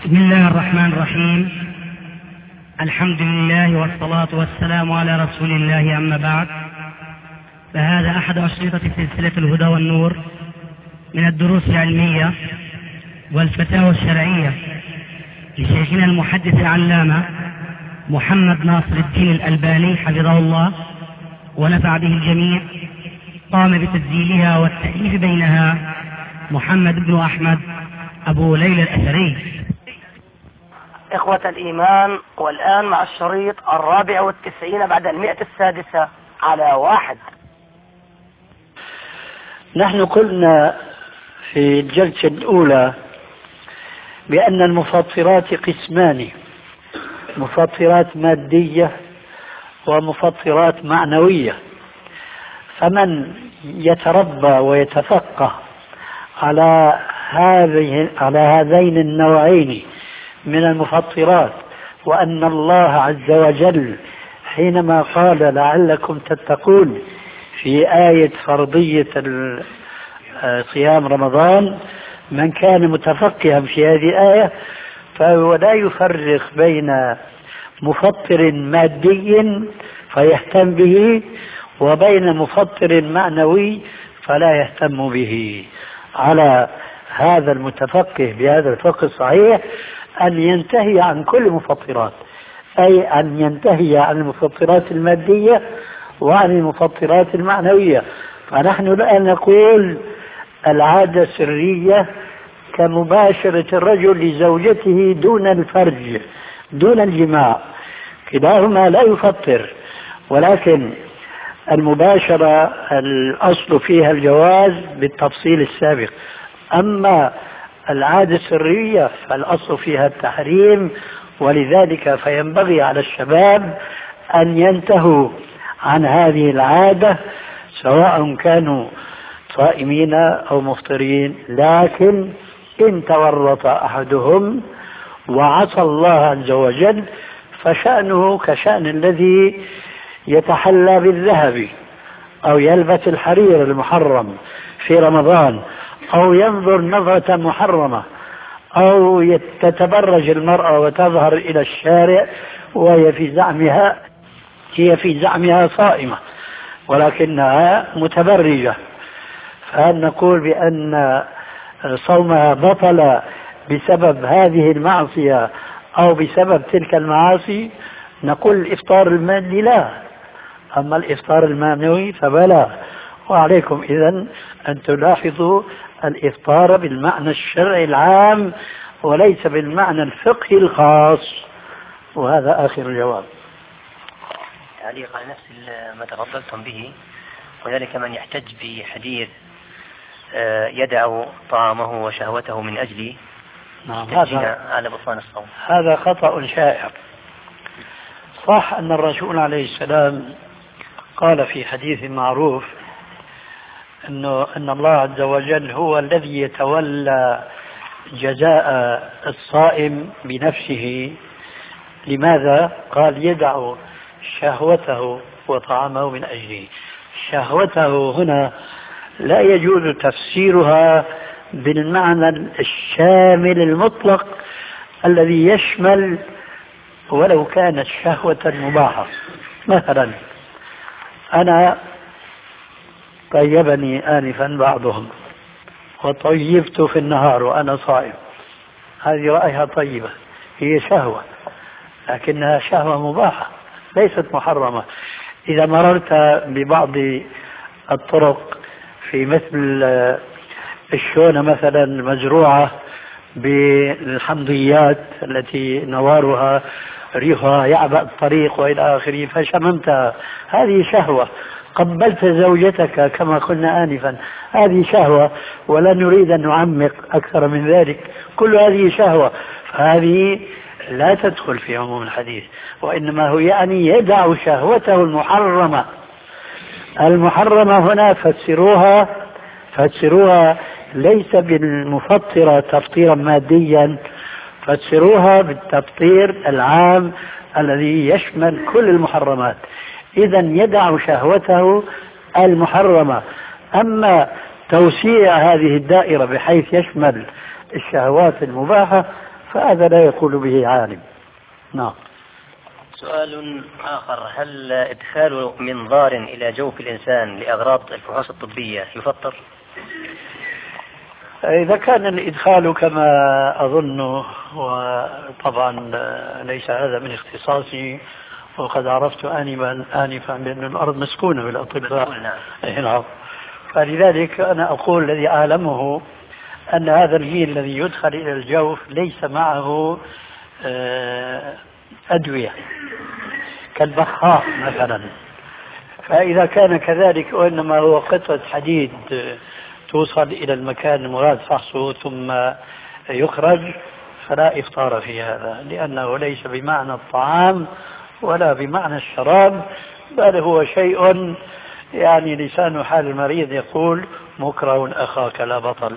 بسم الله الرحمن الرحيم. الحمد لله والصلاة والسلام على رسول الله، أما بعد، فهذا أحد أشرطة سلسلة الهدى والنور من الدروس العلمية والفتاوى الشرعية لشيخنا المحدث العلامة محمد ناصر الدين الألباني حفظه الله ونفع به الجميع. قام بتسجيلها والتأليف بينها محمد بن أحمد أبو ليلى الأثري. إخوة الإيمان، والآن مع الشريط 94 بعد 106 على 1. نحن قلنا في الجلسة الأولى بأن المفطرات قسمان: مفطرات مادية ومفطرات معنوية. فمن يتربى ويتفقه على هذين النوعين من المفطرات، وأن الله عز وجل حينما قال لعلكم تتقون في آية فرضية صيام رمضان، من كان متفقها في هذه الآية فهو لا يفرق بين مفطر مادي فيهتم به وبين مفطر معنوي فلا يهتم به. على هذا المتفقه بهذا الفقه الصحيح أن ينتهي عن كل المفطرات، أي أن ينتهي عن المفطرات المادية وعن المفطرات المعنوية. فنحن الآن نقول العادة السرية كمباشرة الرجل لزوجته دون الفرج دون الجماع، كلاهما لا يفطر، ولكن المباشرة الأصل فيها الجواز بالتفصيل السابق. أما العادة السرية فالأصل فيها التحريم، ولذلك فينبغي على الشباب أن ينتهوا عن هذه العادة سواء كانوا صائمين أو مفطرين. لكن إن تورط أحدهم وعصى الله عز وجل فشأنه كشأن الذي يتحلى بالذهب أو يلبس الحرير المحرم في رمضان، أو ينظر نظرة محرمة، أو تتبرج المرأة وتظهر إلى الشارع وهي في زعمها صائمة ولكنها متبرجة، فهل نقول بأن صومها بطل بسبب هذه المعصية أو بسبب تلك المعاصي؟ نقول الإفطار المادي لا، أما الإفطار المعنوي فبلا. وعليكم إذن أن تلاحظوا الإفطار بالمعنى الشرعي العام وليس بالمعنى الفقهي الخاص. وهذا آخر الجواب. تعليق على نفس ما تفضلتم به، وذلك من يحتج بحديث يدع طعامه وشهوته من أجل هذا على بطلان الصوم. هذا خطأ شائع. صح أن الرسول عليه السلام قال في حديث معروف أن الله عز وجل هو الذي يتولى جزاء الصائم بنفسه. لماذا؟ قال يدع شهوته وطعامه من أجله. شهوته هنا لا يجوز تفسيرها بالمعنى الشامل المطلق الذي يشمل ولو كانت شهوة مباحة. مثلا أنا طيبني آنفا بعضهم وطيبت في النهار وأنا صائم، هذه رأيها طيبة، هي شهوة لكنها شهوة مباحة ليست محرمة. إذا مررت ببعض الطرق في مثل الشونة مثلا المزروعة بالحمضيات التي نوارها ريحها يعبأ الطريق وإلى آخره فشممتها، هذه شهوة. قبلت زوجتك كما قلنا آنفا، هذه شهوة، ولا نريد أن نعمق أكثر من ذلك، كل هذه شهوة، فهذه لا تدخل في عموم الحديث، وإنما هو يعني يدع شهوته المحرمة هنا فسروها ليس بالمفطرة تفطيرا ماديا، فسروها بالتفطير العام الذي يشمل كل المحرمات. إذا يدع شهوته المحرمة. أما توسيع هذه الدائرة بحيث يشمل الشهوات المباحة فهذا لا يقول به عالم. نعم. سؤال آخر: هل إدخال منظار إلى جوف الإنسان لأغراض الفحوص الطبية يفطر؟ إذا كان الإدخال كما أظن، وطبعا ليس هذا من اختصاصي، وقد عرفت آنفا بأن الأرض مسكونة بالأطباء. نعم. فلذلك أنا أقول الذي أعلمه أن هذا الجيل الذي يدخل إلى الجوف ليس معه أدوية كالبخاخ مثلا. فإذا كان كذلك وإنما هو قطعة حديد توصل إلى المكان المراد فحصه ثم يخرج، فلا إفطار في هذا، لأنه ليس بمعنى الطعام ولا بمعنى الشراب، بل هو شيء يعني لسان حال المريض يقول: مكره أخاك لا بطل.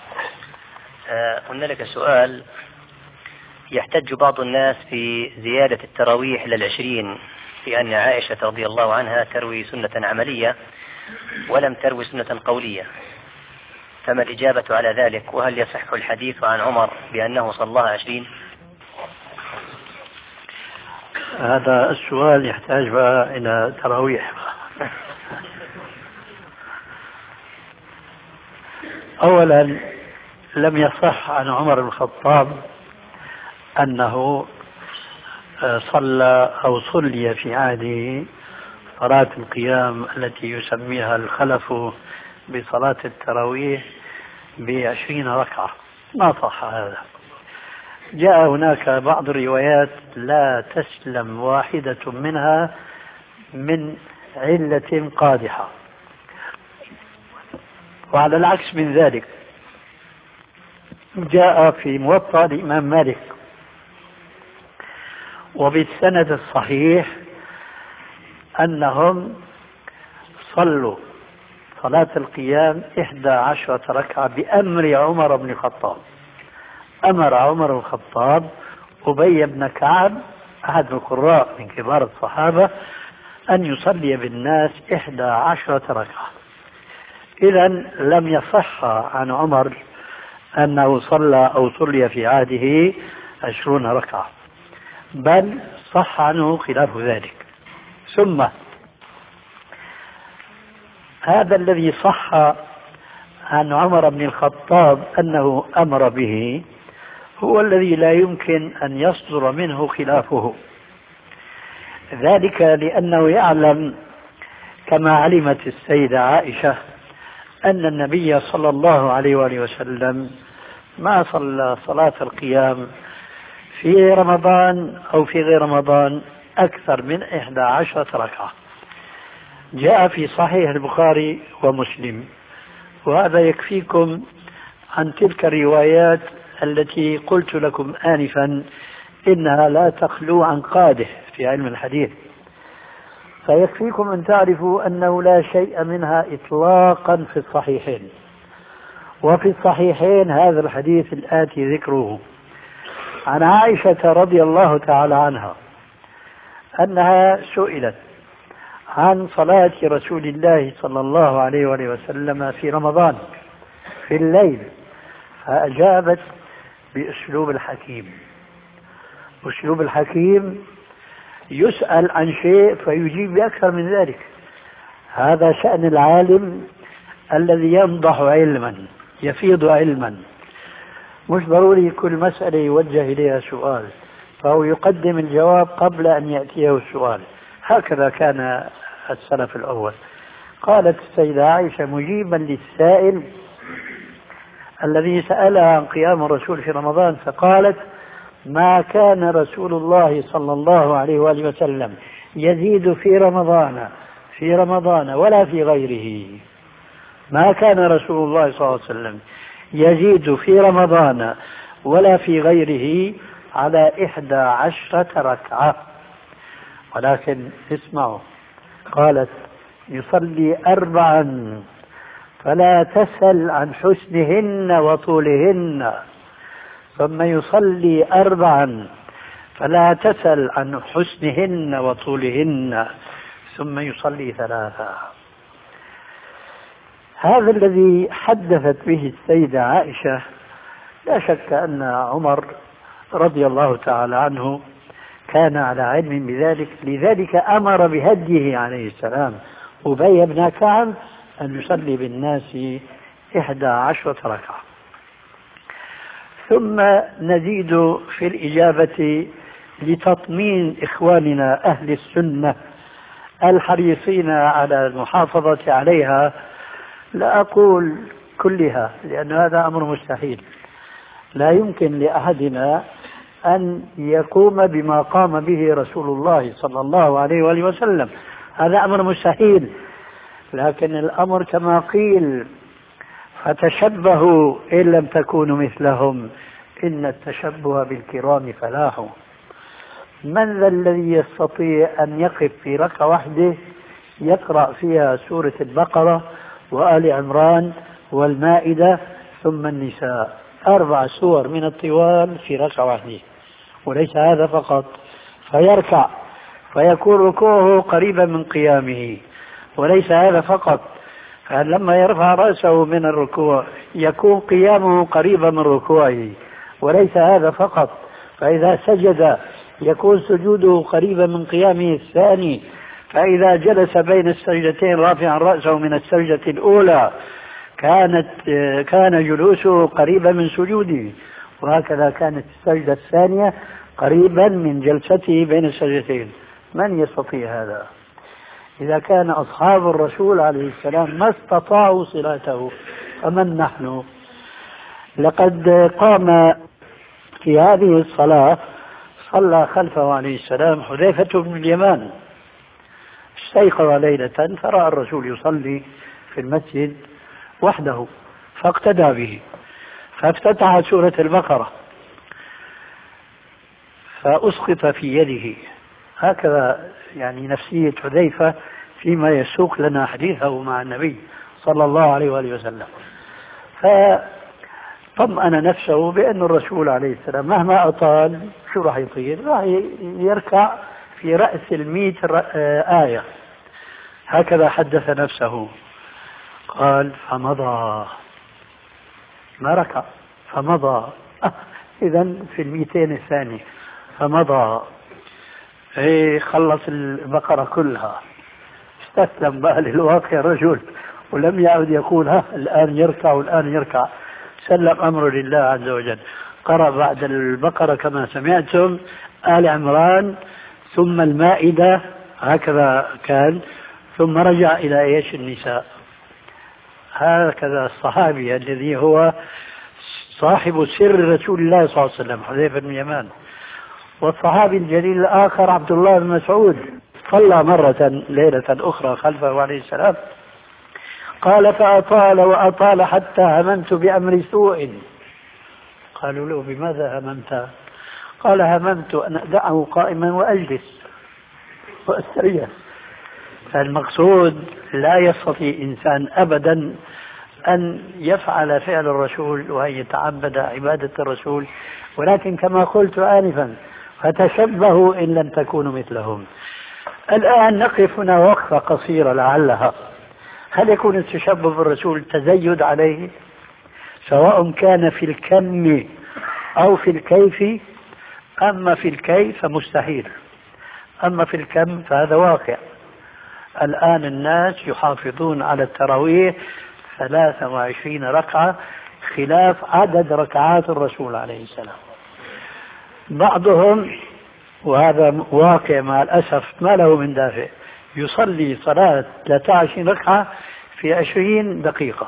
قلنا لك سؤال: يحتج بعض الناس في زيادة التراويح إلى 20 في أن عائشة رضي الله عنها تروي سنة عملية ولم تروي سنة قولية، فما الإجابة على ذلك؟ وهل يصح الحديث عن عمر بأنه صلاها 20؟ هذا السؤال يحتاج إلى تراويح. أولا، لم يصح عن عمر بن الخطاب أنه صلى أو صلي في عهده صلاة القيام التي يسميها الخلف بصلاة التراويح ب20 ركعة، ما صح هذا. جاء هناك بعض الروايات لا تسلم واحدة منها من علة قادحة، وعلى العكس من ذلك جاء في موطأ الإمام مالك وبالسند الصحيح أنهم صلوا صلاة القيام 11 ركعة بأمر عمر بن الخطاب. أمر عمر بن الخطاب أبي بن كعب أحد القراء من كبار الصحابة أن يصلي بالناس 11 ركعة. إذن لم يصح عن عمر أنه صلى أو صلي في عهده 20 ركعة، بل صح عنه خلاف ذلك. ثم هذا الذي صح عن عمر بن الخطاب أنه أمر به هو الذي لا يمكن أن يصدر منه خلافه، ذلك لأنه يعلم كما علمت السيدة عائشة أن النبي صلى الله عليه وآله وسلم ما صلى صلاة القيام في رمضان أو في غير رمضان أكثر من 11 ركعة. جاء في صحيح البخاري ومسلم، وهذا يكفيكم عن تلك الروايات التي قلت لكم آنفا إنها لا تخلو عن قادح في علم الحديث، فيكفيكم أن تعرفوا أنه لا شيء منها إطلاقا في الصحيحين. وفي الصحيحين هذا الحديث الآتي ذكره عن عائشة رضي الله تعالى عنها أنها سئلت عن صلاة رسول الله صلى الله عليه وآله وسلم في رمضان في الليل، فأجابت بأسلوب الحكيم. أسلوب الحكيم يسأل عن شيء فيجيب بأكثر من ذلك. هذا شأن العالم الذي ينضح علما يفيض علما، مش ضروري كل مسألة يوجه إليها سؤال، فهو يقدم الجواب قبل أن يأتيه السؤال. هكذا كان السلف الأول. قالت السيدة عائشة مجيبا للسائل الذي سألها عن قيام الرسول في رمضان، فقالت: ما كان رسول الله صلى الله عليه وآله وسلم يزيد في رمضان ولا في غيره. ما كان رسول الله صلى الله عليه وسلم يزيد في رمضان ولا في غيره على 11 ركعة، ولكن اسمعوا، قالت: يصلي 4 فلا تسل عن حسنهن وطولهن، ثم يصلي 4 فلا تسل عن حسنهن وطولهن، ثم يصلي 3. هذا الذي حدثت به السيدة عائشة لا شك أن عمر رضي الله تعالى عنه كان على علم بذلك، لذلك أمر بهديه عليه السلام أبي بن كعب أن يصلي بالناس 11 ركعة. ثم نزيد في الإجابة لتطمين إخواننا أهل السنة الحريصين على المحافظة عليها، لا أقول كلها لأن هذا أمر مستحيل، لا يمكن لأحدنا أن يقوم بما قام به رسول الله صلى الله عليه وآله وسلم، هذا أمر مستحيل. لكن الأمر كما قيل فتشبهوا إن لم تكونوا مثلهم إن التشبه بالكرام فلاح. من ذا الذي يستطيع أن يقف في ركعة واحدة يقرأ فيها سورة البقرة وآل عمران والمائدة ثم النساء، 4 سور من الطوال في ركعة واحدة؟ وليس هذا فقط، فيركع فيكون ركوعه قريبا من قيامه، وليس هذا فقط، فلما يرفع رأسه من الركوع يكون قيامه قريبا من ركوعه، وليس هذا فقط، فإذا سجد يكون سجوده قريبا من قيامه الثاني، فإذا جلس بين السجدتين رافعا رأسه من السجدة الأولى كان جلوسه قريبا من سجوده، وهكذا كانت السجدة الثانية قريبا من جلسته بين السجدتين. من يستطيع هذا؟ إذا كان أصحاب الرسول عليه السلام ما استطاعوا صلاته فمن نحن؟ لقد قام في هذه الصلاة صلى خلفه عليه السلام حذيفة بن اليمان، استيقظ ليلة فرأى الرسول يصلي في المسجد وحده فاقتدى به، فافتتح سورة البقرة فأسقط في يده. هكذا يعني نفسية حذيفة فيما يسوق لنا حديثه مع النبي صلى الله عليه وآله وسلم، فطمأن نفسه بأن الرسول عليه السلام مهما أطال شو راح يطير؟ راح يركع في رأس 100 آية. هكذا حدث نفسه، قال فمضى، ما ركع فمضى إذن في 200 الثانية فمضى، خلص البقرة كلها، استسلم بقى للواقع الرجل ولم يعد يقول الآن يركع والآن يركع، سلم أمره لله عز وجل. قرأ بعد البقرة كما سمعتم آل عمران ثم المائدة، هكذا كان، ثم رجع إلى النساء. هكذا الصحابي الذي هو صاحب سر رسول الله صلى الله عليه وسلم حذيفة بن اليمان. والصحابي الجليل الآخر عبد الله بن مسعود صلى مرة ليلة أخرى خلفه عليه السلام، قال فأطال وأطال حتى هممت بأمر سوء. قالوا له بماذا هممت؟ قال هممت أن أدعه قائما وأجلس وأستريح. فالمقصود لا يستطيع إنسان أبدا أن يفعل فعل الرسول وأن يتعبد عبادة الرسول، ولكن كما قلت آنفا فتشبهوا إن لم تكونوا مثلهم. الآن نقف هنا وقفة قصيرة لعلها. هل يكون التشبه بالرسول تزيد عليه سواء كان في الكم أو في الكيف؟ أما في الكيف فمستحيل، أما في الكم فهذا واقع. الآن الناس يحافظون على التراويح 23 ركعة خلاف عدد ركعات الرسول عليه السلام. بعضهم، وهذا واقع مع الأسف ما له من دافع، يصلي صلاة 23 ركعة في 20 دقيقة،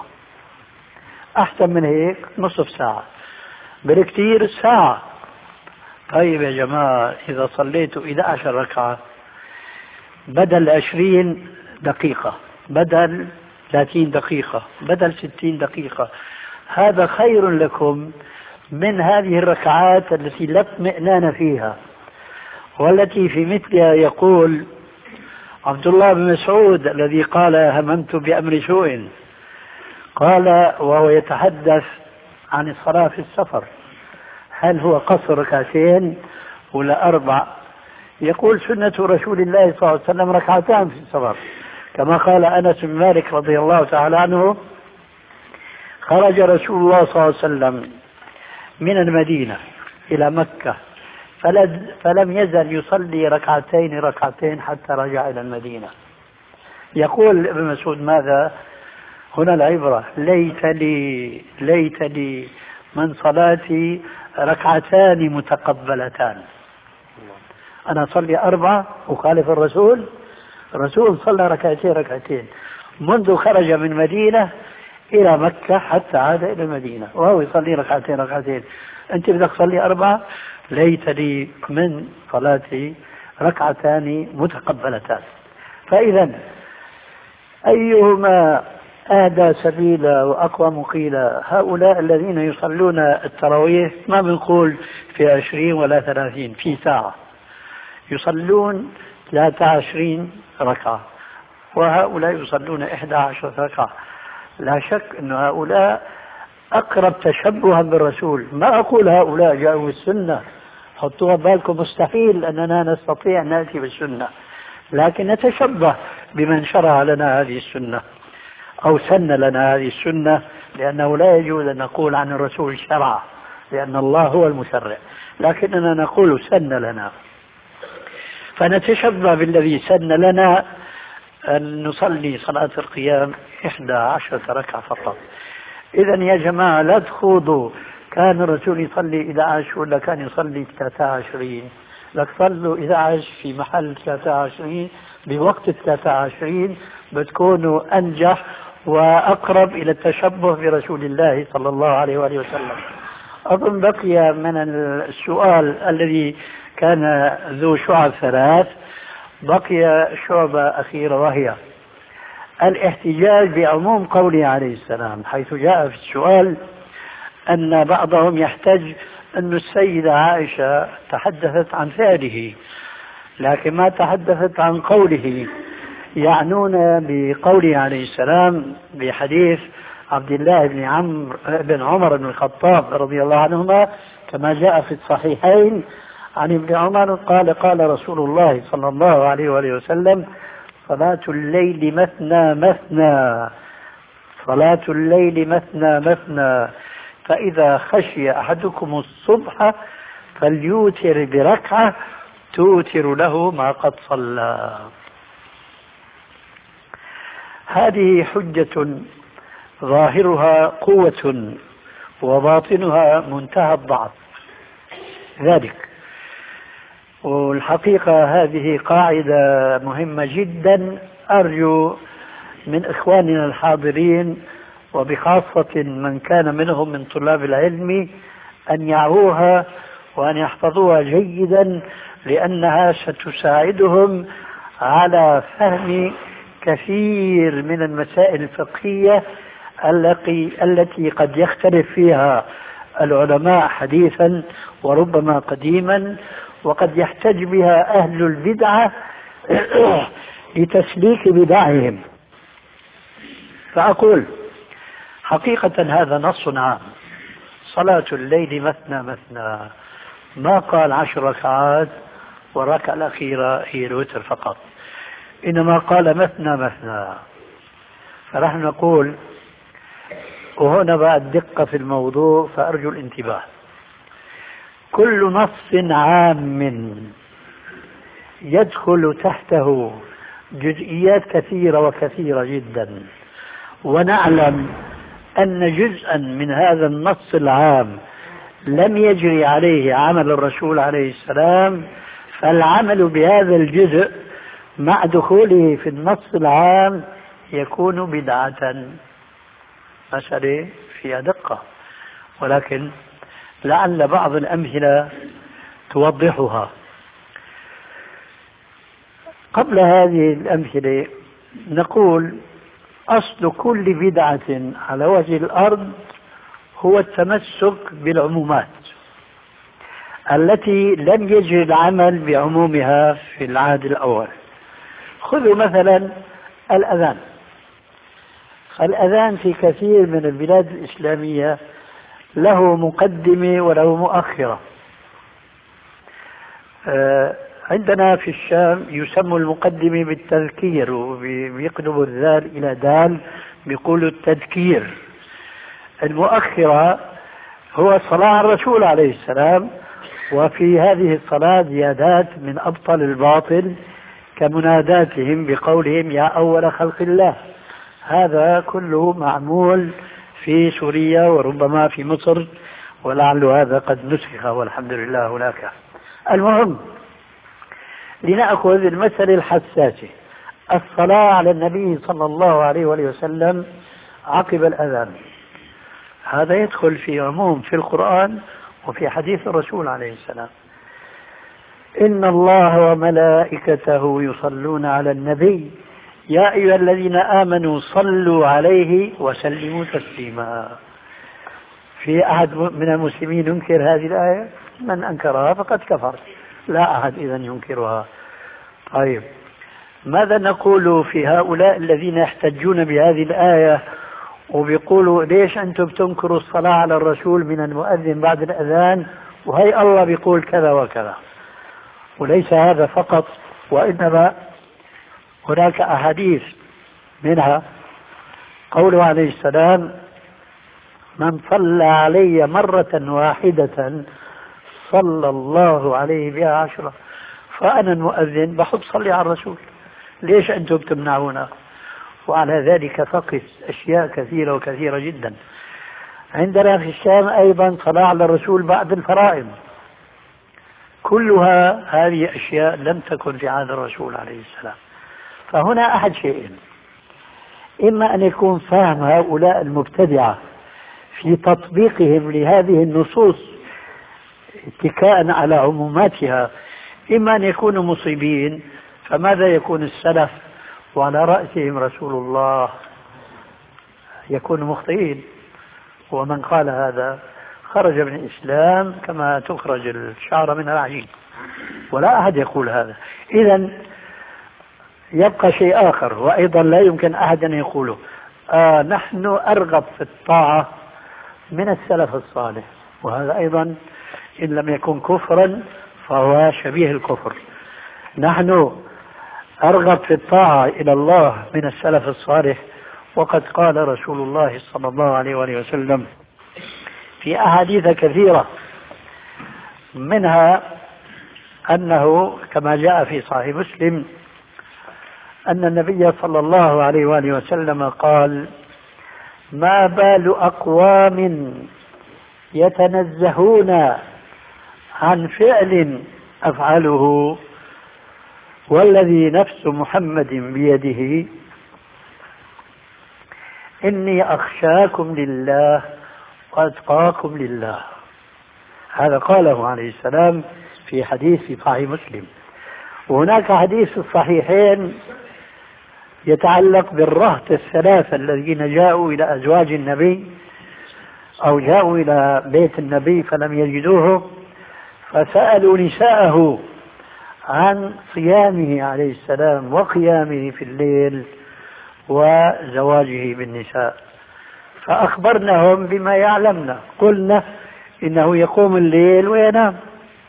أحسن من هيك نصف ساعة، بالكثير ساعة. طيب يا جماعة، إذا صليتوا 11 ركعة بدل 20 دقيقة، بدل 30 دقيقة، بدل 60 دقيقة، هذا خير لكم من هذه الركعات التي لا اطمئنان فيها، والتي في مثلها يقول عبد الله بن مسعود الذي قال هممت بأمر سوء، قال وهو يتحدث عن الصلاة في السفر، هل هو قصر ركعتين ولا 4؟ يقول سنة رسول الله صلى الله عليه وسلم 2 ركعتان في السفر، كما قال أنس بن مالك رضي الله تعالى عنه خرج رسول الله صلى الله عليه وسلم من المدينة إلى مكة، فلم يزل يصلي ركعتين حتى رجع إلى المدينة. يقول ابن مسعود ماذا؟ هنا العبرة: ليت لي من صلاتي ركعتان متقبلتان. أنا أصلي 4 أخالف الرسول صلى ركعتين منذ خرج من مدينة إلى مكة حتى عاد إلى المدينة وهو يصلي ركعتين. أنت بدك تصلي 4، ليت لي من صلاتي ركعتان متقبلتان. فإذا أيهما أهدى سبيلا وأقوم قيلا؟ هؤلاء الذين يصلون التراويح ما بنقول في 20 ولا 30 في ساعة، يصلون 23 ركعة، وهؤلاء يصلون 11 ركعة. لا شك أن هؤلاء أقرب تشبها بالرسول. ما أقول هؤلاء جاءوا بالسنة، حطوها بالكم، مستحيل أننا نستطيع أن نأتي بالسنة، لكن نتشبه بمن شرع لنا هذه السنة أو سن لنا هذه السنة، لأنه لا يجوز أن نقول عن الرسول شرع، لأن الله هو المشرع، لكننا نقول سن لنا. فنتشبه بالذي سن لنا أن نصلي صلاة القيام 11 ركعة فقط. إذن يا جماعة لا تخوضوا كان الرسول يصلي 11 ولا كان يصلي 23. لك صلوا 11 في محل 23 بوقت 23 بتكونوا أنجح وأقرب إلى التشبه برسول الله صلى الله عليه وآله وسلم. أظن بقي من السؤال الذي كان ذو شعب 3 بقي شعبة أخيرة، وهي الاحتجاج بعموم قوله عليه السلام، حيث جاء في السؤال أن بعضهم يحتج أن السيدة عائشة تحدثت عن فعله لكن ما تحدثت عن قوله. يعنون بقوله عليه السلام بحديث عبد الله بن عمر بن الخطاب رضي الله عنهما كما جاء في الصحيحين عن ابن عمر قال رسول الله صلى الله عليه وآله وسلم: صلاة الليل مثنى مثنى فإذا خشي أحدكم الصبح فليوتر بركعة توتر له ما قد صلى. هذه حجة ظاهرها قوة وباطنها منتهى الضعف ذلك. والحقيقة هذه قاعدة مهمة جدا، أرجو من إخواننا الحاضرين وبخاصة من كان منهم من طلاب العلم أن يعوها وأن يحفظوها جيدا، لأنها ستساعدهم على فهم كثير من المسائل الفقهية التي قد يختلف فيها العلماء حديثا وربما قديما، وقد يحتج بها أهل البدعة لتسليك بدعهم. فأقول حقيقة هذا نص عام: صلاة الليل مثنى، ما قال 10 ركعات والركعة الأخيرة هي الوتر فقط، إنما قال مثنى. فنحن نقول، وهنا بقى الدقة في الموضوع فأرجو الانتباه: كل نص عام يدخل تحته جزئيات كثيرة جدا، ونعلم أن جزءا من هذا النص العام لم يجري عليه عمل الرسول عليه السلام، فالعمل بهذا الجزء مع دخوله في النص العام يكون بدعة. مسألة فيها دقة، ولكن لعل بعض الأمثلة توضحها. قبل هذه الأمثلة نقول: أصل كل بدعة على وجه الأرض هو التمسك بالعمومات التي لم يجري العمل بعمومها في العهد الأول. خذوا مثلا الأذان في كثير من البلاد الإسلامية له مقدمة وله مؤخرة. عندنا في الشام يسمى المقدمة بالتذكير، وبيقلبوا الذال إلى دال بيقولوا التذكير. المؤخرة هو صلاة الرسول عليه السلام وفي هذه الصلاة زيادات من أبطل الباطل كمناداتهم بقولهم يا أول خلق الله. هذا كله معمول في سوريا وربما في مصر، ولعل هذا قد نسخ والحمد لله هناك. المهم لنأخذ المسألة الحساسة، الصلاة على النبي صلى الله عليه وسلم عقب الأذان. هذا يدخل في عموم في القرآن وفي حديث الرسول عليه السلام. إن الله وملائكته يصلون على النبي يا أيها الذين آمنوا صلوا عليه وسلموا تسليما. في أحد من المسلمين ينكر هذه الآية؟ من أنكرها فقد كفر، لا أحد إذن ينكرها. طيب ماذا نقول في هؤلاء الذين يحتجون بهذه الآية وبيقولوا ليش أنتم بتنكروا الصلاة على الرسول من المؤذن بعد الأذان وهي الله بيقول كذا وكذا؟ وليس هذا فقط، وإنما هناك أحاديث منها قوله عليه السلام من صلى علي مرة واحدة صلى الله عليه بها 10. فأنا المؤذن بحب صلي على الرسول، ليش أنتم تمنعونا؟ وعلى ذلك فقس أشياء كثيرة وكثيرة جدا. عندنا في الشام أيضا صلاة على الرسول بعد الفرائض، كلها هذه أشياء لم تكن في عهد الرسول عليه السلام. فهنا أحد شيئين، إما أن يكون فهم هؤلاء المبتدعة في تطبيقهم لهذه النصوص اتكاء على عموماتها، إما أن يكونوا مصيبين، فماذا يكون السلف وعلى رأسهم رسول الله يكونوا مخطئين؟ ومن قال هذا خرج من الإسلام كما تخرج الشعر من العجين، ولا أحد يقول هذا. إذن يبقى شيء آخر وأيضا لا يمكن أحد أن يقوله، نحن أرغب في الطاعة من السلف الصالح، وهذا أيضا إن لم يكن كفرا فهو شبيه الكفر. نحن أرغب في الطاعة إلى الله من السلف الصالح، وقد قال رسول الله صلى الله عليه وسلم في أحاديث كثيرة، منها أنه كما جاء في صحيح مسلم أن النبي صلى الله عليه وسلم قال ما بال أقوام يتنزهون عن فعل أفعله والذي نفس محمد بيده إني أخشاكم لله وأتقاكم لله. هذا قاله عليه السلام في حديث في صحيح مسلم. وهناك حديث في الصحيحين يتعلق بالرهط الثلاثة الذين جاءوا إلى أزواج النبي أو جاءوا إلى بيت النبي فلم يجدوه، فسألوا نساءه عن صيامه عليه السلام وقيامه في الليل وزواجه بالنساء، فأخبرناهم بما يعلمنا. قلنا إنه يقوم الليل وينام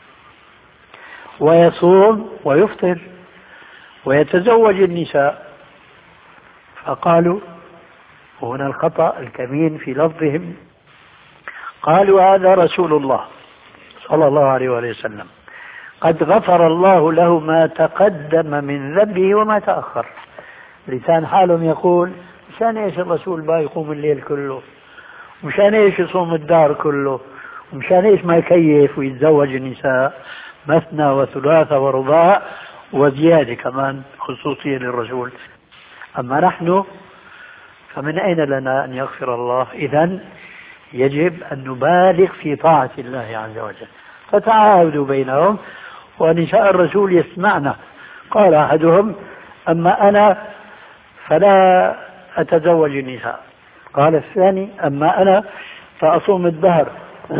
ويصوم ويفطر ويتزوج النساء، فقالوا، وهنا الخطأ الكمين في لفظهم، قالوا هذا رسول الله صلى الله عليه وسلم قد غفر الله له ما تقدم من ذنبه وما تأخر. لسان حالهم يقول مشان ايش الرسول با يقوم الليل كله، مشان ايش يصوم الدار كله، ومشان ايش ما يكيف ويتزوج النساء مثنى وثلاثة ورباع وزيادة كمان خصوصية للرسول. أما نحن فمن أين لنا أن يغفر الله؟ إذن يجب أن نبالغ في طاعة الله عز وجل. فتعاهدوا بينهم، ونساء الرسول يسمعنا. قال أحدهم أما أنا فلا أتزوج النساء، قال الثاني أما أنا فأصوم الدهر،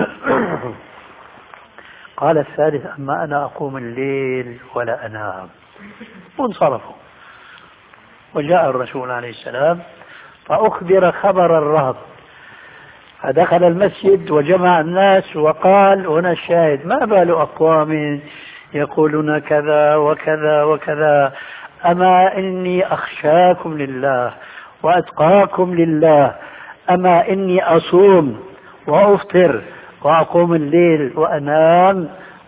قال الثالث أما أنا أقوم الليل ولا أنام. وانصرفوا. وجاء الرسول عليه السلام فأخبر خبر الرهط، فدخل المسجد وجمع الناس وقال، هنا الشاهد، ما بال أقوام يقولون كذا وكذا وكذا، أما إني أخشاكم لله وأتقاكم لله، أما إني أصوم وأفطر وأقوم الليل وأنام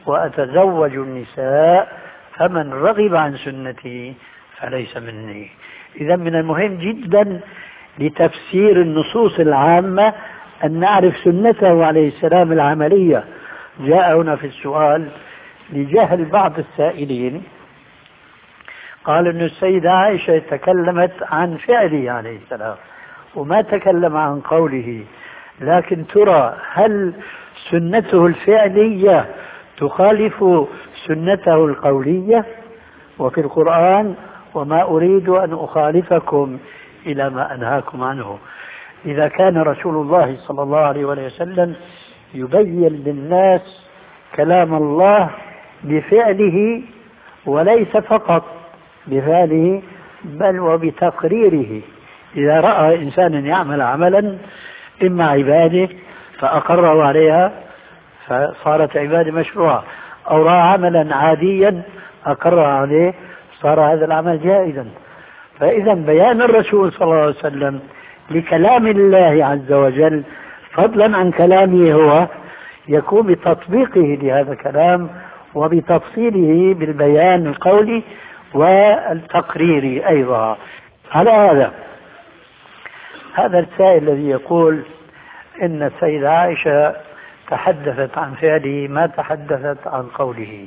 وأتزوج النساء فمن رغب عن سنتي فليس مني. إذا من المهم جدا لتفسير النصوص العامة أن نعرف سنته عليه السلام العملية. جاء هنا في السؤال لجهل بعض السائلين، قال أن السيدة عائشة تكلمت عن فعله عليه السلام وما تكلم عن قوله، لكن ترى هل سنته الفعلية تخالف سنته القولية؟ وفي القرآن وما أريد أن أخالفكم إلى ما أنهاكم عنه. إذا كان رسول الله صلى الله عليه وسلم يبين للناس كلام الله بفعله وليس فقط بفعله بل وبتقريره. إذا رأى إنسان يعمل عملا إما عبادة فأقره عليها فصارت عبادة مشروعة، أو رأى عملا عاديا أقر عليه صار هذا العمل جائزا. فإذا بيان الرسول صلى الله عليه وسلم لكلام الله عز وجل فضلا عن كلامه هو يكون بتطبيقه لهذا الكلام وبتفصيله بالبيان القولي والتقريري أيضا. على هذا السائل الذي يقول إن السيدة عائشة تحدثت عن فعله ما تحدثت عن قوله،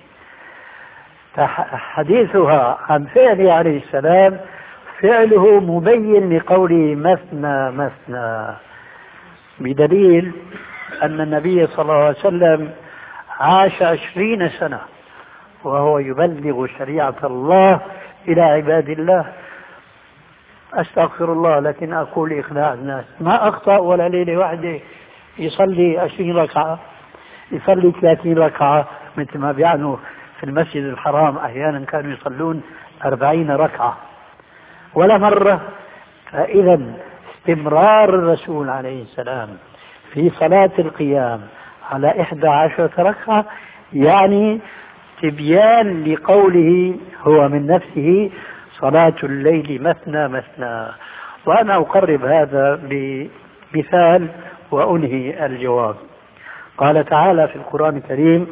حديثها عن فعله عليه السلام فعله مبين لقوله مثنى مثنى، بدليل أن النبي صلى الله عليه وسلم عاش 20 سنة وهو يبلغ شريعة الله إلى عباد الله. أستغفر الله لكن أقول إقناع الناس، ما أخطأ ولا ليلة واحدة يصلي 20 ركعة، يصلي 30 ركعة مثل ما بيعنوا في المسجد الحرام أحيانا كانوا يصلون 40 ركعة ولا مرة. فإذا استمرار الرسول عليه السلام في صلاة القيام على 11 ركعة يعني تبيان لقوله هو من نفسه صلاة الليل مثنى مثنى. وأنا أقرب هذا بمثال وأنهي الجواب. قال تعالى في القرآن الكريم: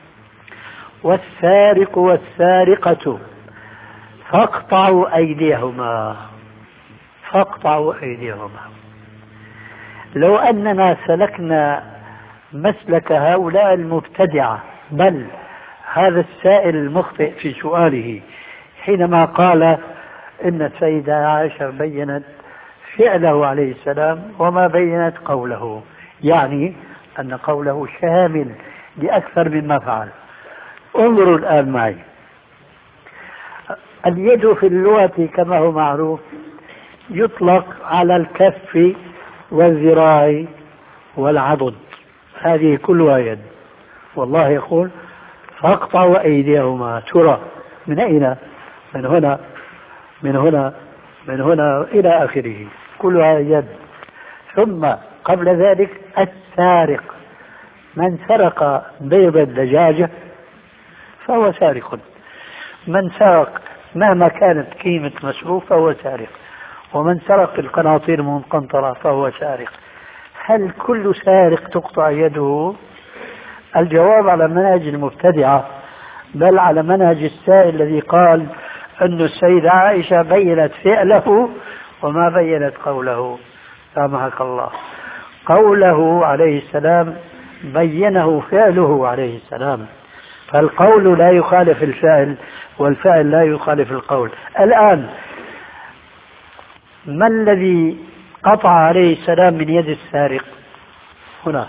والسارق والسارقة فاقطعوا أيديهما فاقطعوا أيديهما. لو أننا سلكنا مسلك هؤلاء المبتدعة، بل هذا السائل المخطئ في سؤاله حينما قال إن السيدة عائشة بيّنت فعله عليه السلام وما بيّنت قوله، يعني أن قوله شامل لأكثر مما فعل. انظروا الآن معي، اليد في اللغة كما هو معروف يطلق على الكف والذراع والعضد، هذه كلها يد. والله يقول فاقطعوا أيديهما. ترى من أين؟ من هنا من هنا من هنا إلى آخره، كلها يد. ثم قبل ذلك السارق، من سرق بيض الدجاجة فهو سارق، من سرق مهما كانت قيمة مصروف فهو سارق، ومن سرق القناطير المنقنطرة فهو سارق. هل كل سارق تقطع يده؟ الجواب على منهج المبتدعة، بل على منهج السائل الذي قال أن السيدة عائشة بيّنت فعله وما بيّنت قوله. سامحك الله، قوله عليه السلام بيّنه فعله عليه السلام، فالقول لا يخالف الفعل والفعل لا يخالف القول. الآن ما الذي قطع عليه السلام من يد السارق؟ هنا.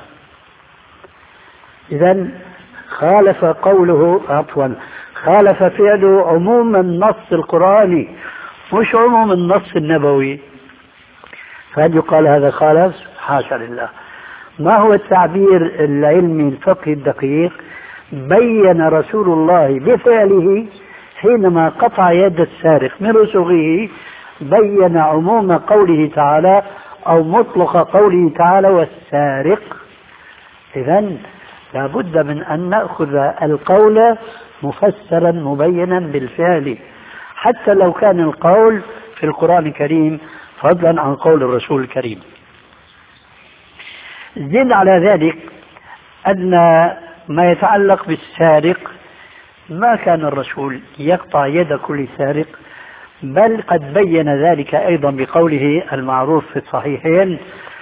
إذن خالف قوله خالف فعله عموم النص القرآني مش عموم النص النبوي. فهل يقال هذا خالف؟ حاشا لله. ما هو التعبير العلمي الفقهي الدقيق؟ بين رسول الله بفعله حينما قطع يد السارق من رسغه بين عموم قوله تعالى أو مطلق قوله تعالى والسارق. إذن لا بد من أن نأخذ القول مفسرا مبينا بالفعل، حتى لو كان القول في القرآن الكريم فضلا عن قول الرسول الكريم. زد على ذلك أن ما يتعلق بالسارق، ما كان الرسول يقطع يد كل سارق، بل قد بين ذلك أيضا بقوله المعروف في الصحيحين: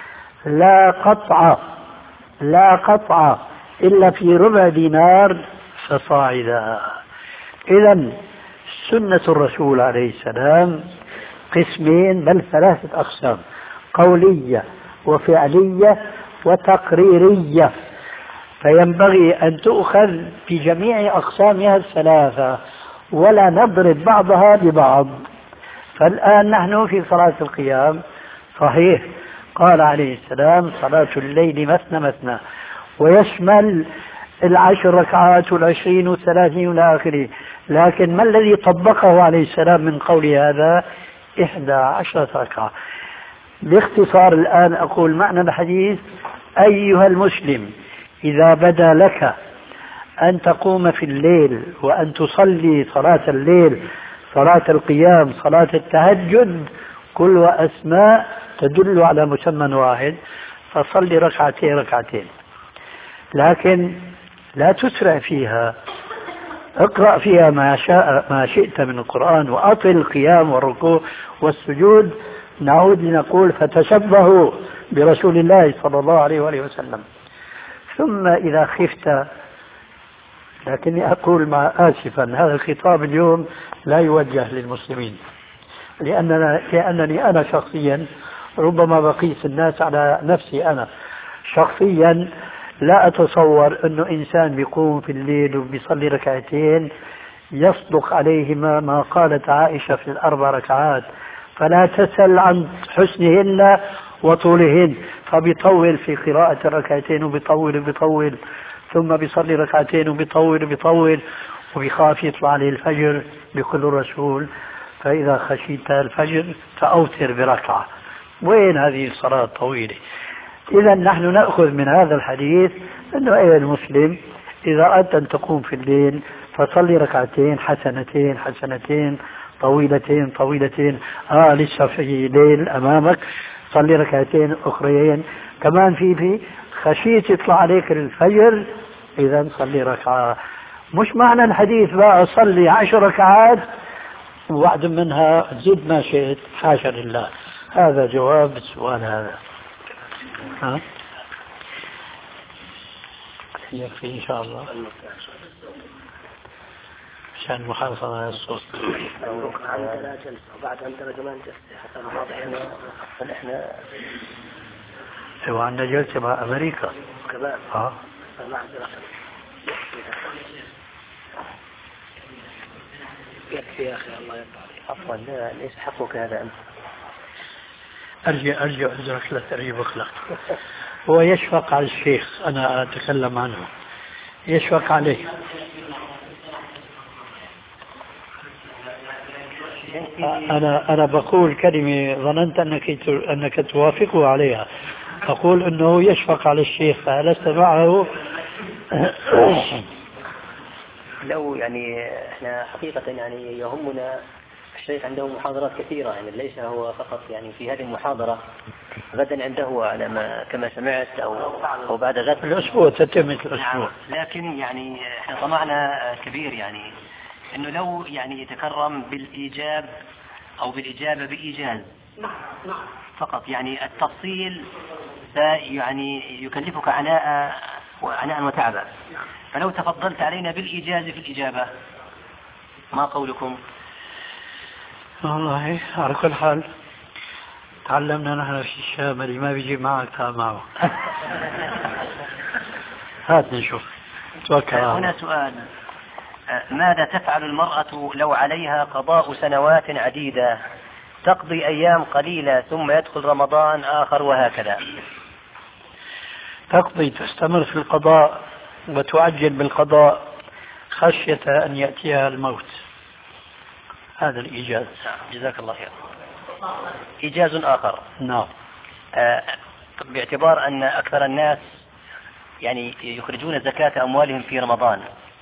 لا قطع إلا في ربع دينار فصاعدا. إذا سنة الرسول عليه السلام قسمين بل 3 أقسام: قولية وفعلية وتقريرية، فينبغي أن تؤخذ في جميع أقسامها 3 ولا نضرب بعضها ببعض. فالآن نحن في صلاة القيام، صحيح قال عليه السلام: صلاة الليل مثنى مثنى، ويشمل 10 ركعات 20 و30 إلى آخره. لكن ما الذي طبقه عليه السلام من قول هذا؟ 11 ركعة. باختصار الآن أقول معنى الحديث: أيها المسلم، إذا بدا لك أن تقوم في الليل وأن تصلي صلاة الليل، صلاة القيام، صلاة التهجد، كل أسماء تدل على مسمى واحد، فصلي ركعتين، لكن لا تسرع فيها، اقرأ فيها ما شئت من القرآن، وأطل القيام والركوع والسجود. نعود لنقول: فتشبهوا برسول الله صلى الله عليه وآله وسلم. ثم إذا خفت، لكني أقول آسفا، هذا الخطاب اليوم لا يوجه للمسلمين، لأنني أنا شخصيا ربما بقيس الناس على نفسي. أنا شخصيا لا أتصور أنه إنسان بيقوم في الليل وبيصلي ركعتين يصدق عليهما ما قالت عائشة في 4 ركعات: فلا تسل عن حسنهن وطولهن، فبيطول في قراءة الركعتين وبيطول ثم بيصلي ركعتين وبيطول وبيخاف يطلع عليه الفجر. بيقول الرسول: فإذا خشيت الفجر فأوتر بركعة. وين هذه الصلاة الطويلة؟ إذا نحن نأخذ من هذا الحديث أنه أيها المسلم، إذا أردت أن تقوم في الليل فصلي ركعتين حسنتين طويلتين. لسه في ليل أمامك، صلي ركعتين أخرين كمان. في خشيت يطلع عليك الفجر، إذا صلي ركعة. مش معنى الحديث بقى صلي 10 ركعات وواحد منها زد ما شئت، حاشا لله. هذا جواب السؤال هذا. يكفي إن شاء الله عشان المحافظة على الصوت. وبعد عندنا كمان جلسة حسن واضح. فنحن وعندنا جلسة مع أمريكا كمان. يكفي يا أخي، الله يرضى عليك. عفوا، ليس حقك هذا أنت. أرجع أدرك لك، أرجع بخلق. هو يشفق على الشيخ، أنا أتكلم عنه، يشفق عليه. أنا بقول كلمة ظننت أنك توافقه عليها. أقول أنه يشفق على الشيخ، فلست معه. لو يعني احنا حقيقة يعني يهمنا الشيخ عنده محاضرات كثيرة، يعني ليس هو فقط يعني في هذه المحاضرة، غدا عنده على ما كما سمعت أو بعد غد الأسبوع تتم الأسبوع. لكن يعني احنا طمعنا كبير، يعني انه لو يعني يتكرم بالإيجاب أو بالإجابة بإيجاز فقط، يعني التفصيل يعني يكلفك عناء وتعبا، فلو تفضلت علينا بالإيجاز في الإجابة، ما قولكم؟ والله على كل حال تعلمنا نحن في الشام اللي ما بيجي معك تعال معه. هات نشوف. هنا سؤال: ماذا تفعل المرأة لو عليها قضاء سنوات عديدة، تقضي أيام قليلة ثم يدخل رمضان آخر وهكذا؟ تقضي، تستمر في القضاء وتعجل بالقضاء خشية أن يأتيها الموت. هذا الإيجاز. جزاك الله خير. إيجاز آخر. نعم. باعتبار أن أكثر الناس يعني يخرجون زكاة أموالهم في رمضان،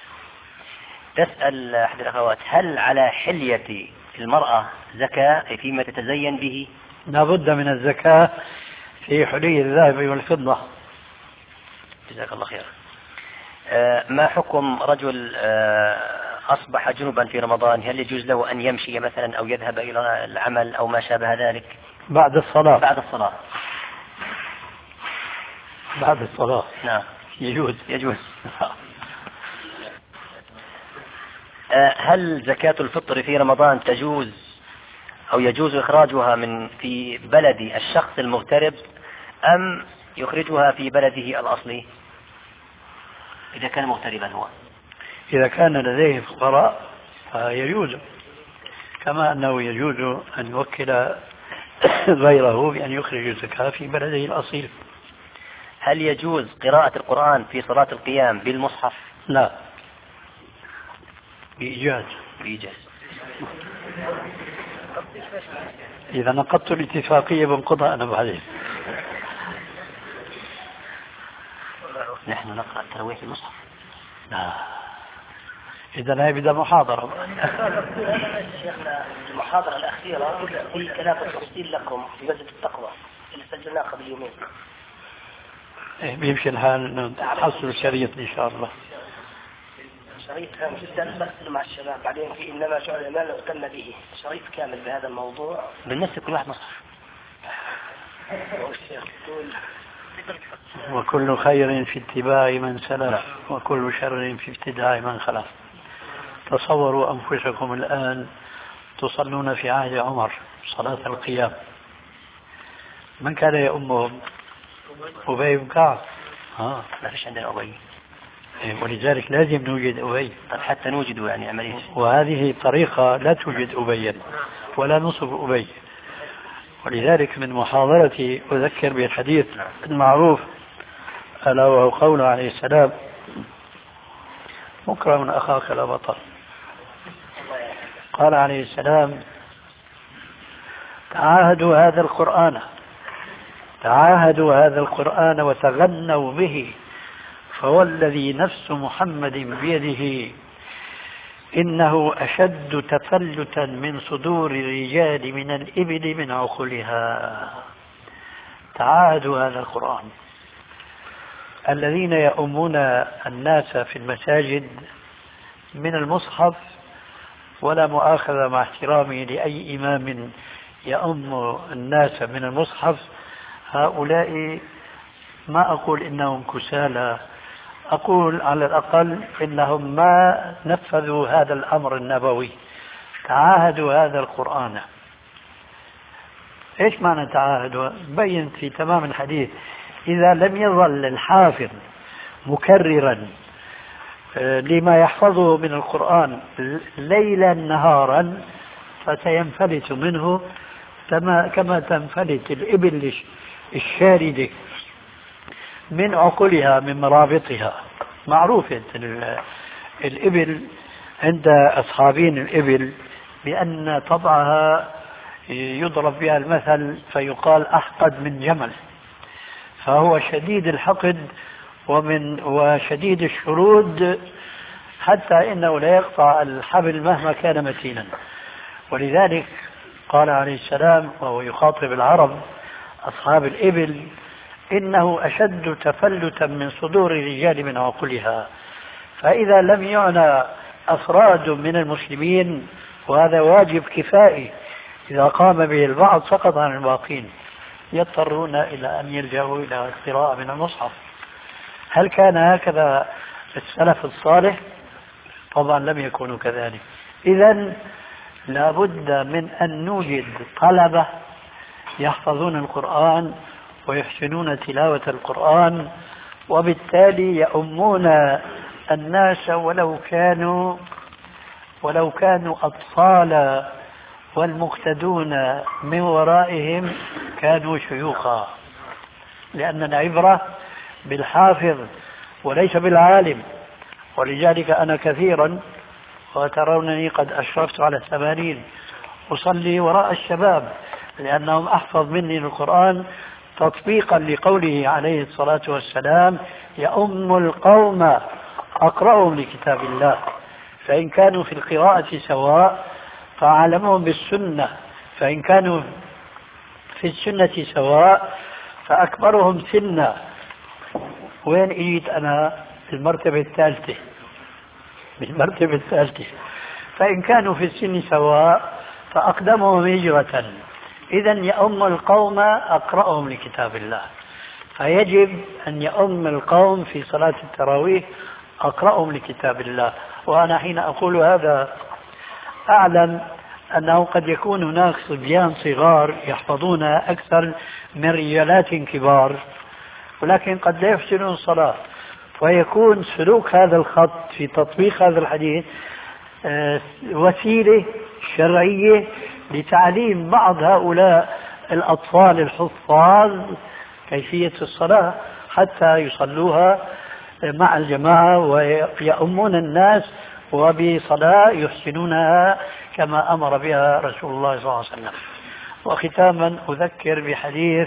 تسأل أحد الأخوات: هل على حلية المرأة زكاة فيما تتزين به؟ لابد من الزكاة في حلي الذهب والفضة. جزاك الله خير. ما حكم رجل أصبح جنبا في رمضان؟ هل يجوز له أن يمشي مثلا أو يذهب إلى العمل أو ما شابه ذلك بعد الصلاة؟ بعد الصلاة. بعد الصلاة نعم يجوز. هل زكاة الفطر في رمضان تجوز أو يجوز إخراجها في بلد الشخص المغترب أم يخرجها في بلده الأصلي إذا كان مغتربا هو؟ إذا كان لديه فقراء يجوز، كما أنه يجوز أن يوكل غيره بأن يخرج الزكاة في بلده الأصيل. هل يجوز قراءة القرآن في صلاة القيام بالمصحف؟ لا، بإيجاز. إذا نقضت الاتفاقية بنقضها أنا بعدين. نحن نقرأ التراويح في المصحف. لا، إذا هي بدها محاضرة. شيخنا المحاضرة الأخيرة في كلام التفصيل لكم في مسجد التقوى اللي سجلناه قبل يومين. بيمشي الحال نحصل الشريط إن شاء الله. شريط هام جدا بس مع الشباب بعدين في إنما شعر المال لو تم به شريط كامل بهذا الموضوع بالنسبة لكل واحد مصحف. وكل خير في اتباع من سلف وكل شر في ابتداع من خلف. تصوروا أنفسكم الآن تصلون في عهد عمر صلاة القيام، من كان يؤمهم؟ أبي بن كعب. ما فيش عندنا أبي، ولذلك لازم نوجد أبي. طب حتى نوجده يعني عملية. وهذه طريقة لا توجد أبيا ولا نصب أبي. ولذلك من محاضرتي أذكر بالحديث المعروف ألا وهو قوله عليه السلام: مكرم أخاك لا بطل. قال عليه السلام: تعاهدوا هذا القرآن وتغنوا به، فوالذي نفس محمد بيده إنه أشد تفلتا من صدور الرجال من الإبل من عقلها. تعاهدوا هذا القرآن. الذين يؤمون الناس في المساجد من المصحف، ولا مؤاخذة مع احترامي لأي إمام يؤم الناس من المصحف، هؤلاء ما أقول إنهم كسالى، أقول على الأقل إنهم ما نفذوا هذا الأمر النبوي. تعاهدوا هذا القرآن. إيش معنى تعاهدوا؟ بين في تمام الحديث: إذا لم يظل الحافظ مكررا لما يحفظه من القرآن ليلا نهارا فسينفلت منه كما تنفلت الإبل الشاردة من عقلها من مرابطها. معروفة الإبل عند أصحابين الإبل بأن طبعها يضرب بها المثل فيقال أحقد من جمل، فهو شديد الحقد وشديد الشرود حتى إنه لا يقطع الحبل مهما كان متينا. ولذلك قال عليه السلام وهو يخاطب العرب أصحاب الإبل: إنه أشد تفلتا من صدور الرجال من عقلها. فإذا لم يعنى أفراد من المسلمين، وهذا واجب كفائي إذا قام به البعض سقط عن الباقين، يضطرون إلى أن يلجأوا إلى القراءة من المصحف. هل كان هكذا السلف الصالح؟ طبعا لم يكونوا كذلك. إذن لابد من أن نوجد طلبة يحفظون القرآن ويحسنون تلاوة القرآن، وبالتالي يؤمون الناس ولو كانوا أطفالا، والمقتدون من ورائهم كانوا شيوخا، لأن العبرة بالحافظ وليس بالعالم. ولذلك أنا كثيرا وترونني قد أشرفت على 80 أصلي وراء الشباب لأنهم أحفظ مني القرآن تطبيقا لقوله عليه الصلاة والسلام: يؤم القوم أقرأهم لكتاب الله. فإن كانوا في القراءة سواء فأعلمهم بالسنة، فإن كانوا في السنة سواء فأكبرهم سنا. وين إجيت أنا المرتبة الثالثة. فإن كانوا في السن سواء فأقدمهم هجرة، إذا يؤم القوم أقرأهم لكتاب الله، فيجب أن يؤم القوم في صلاة التراويح أقرأهم لكتاب الله. وأنا حين أقول هذا أعلم أنه قد يكون هناك صبيان صغار يحفظون أكثر من رجالات كبار، ولكن قد لا يحسنون الصلاة، ويكون سلوك هذا الخط في تطبيق هذا الحديث وسيلة شرعية لتعليم بعض هؤلاء الأطفال الحفاظ كيفية الصلاة حتى يصلوها مع الجماعة ويؤمون الناس وبصلاة يحسنونها كما أمر بها رسول الله صلى الله عليه وسلم. وختاما أذكر بحديث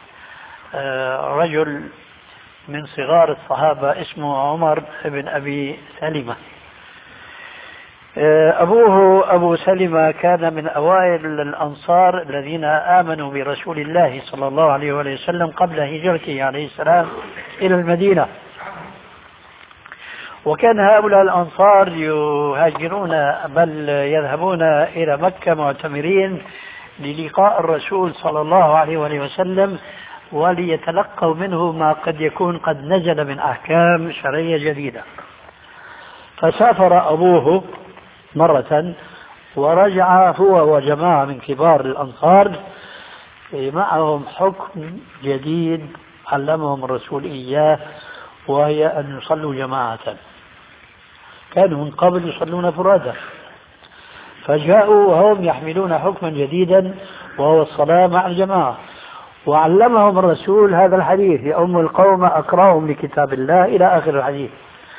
رجل من صغار الصحابة اسمه عمر بن أبي سلمة. أبوه أبو سلمة كان من أوائل الأنصار الذين آمنوا برسول الله صلى الله عليه وسلم قبل هجرته عليه السلام إلى المدينة. وكان هؤلاء الأنصار يهاجرون بل يذهبون إلى مكة معتمرين للقاء الرسول صلى الله عليه وسلم وليتلقوا منه ما قد يكون قد نزل من أحكام شرعية جديدة. فسافر أبوه مرة ورجع هو وجماعة من كبار الأنصار معهم حكم جديد علمهم الرسول إياه، وهي أن يصلوا جماعة. كانوا من قبل يصلون فرادى، فجاءوا وهم يحملون حكما جديدا وهو الصلاة مع الجماعة، وعلمهم الرسول هذا الحديث: يؤم القوم أقرأهم لكتاب الله إلى آخر الحديث.